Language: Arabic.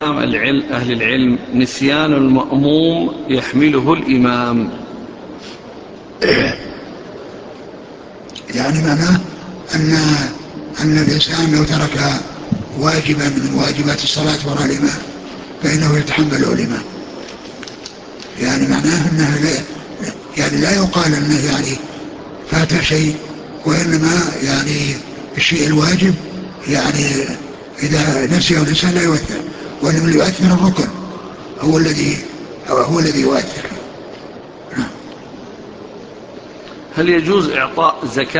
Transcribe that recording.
أهل العلم نسيان المأموم يحمله الإمام. يعني معناه أن الإنسان لو ترك واجبا من واجبات الصلاة وراء الإمام فإنه يتحمله الإمام. يعني معناه أنه لا يقال أنه يعني فات شيء، وإنما يعني الشيء الواجب يعني إذا نسيه الإنسان لا يؤثر، وإنما اللي يؤثر الركن هو الذي يؤثر. هل يجوز إعطاء زكاة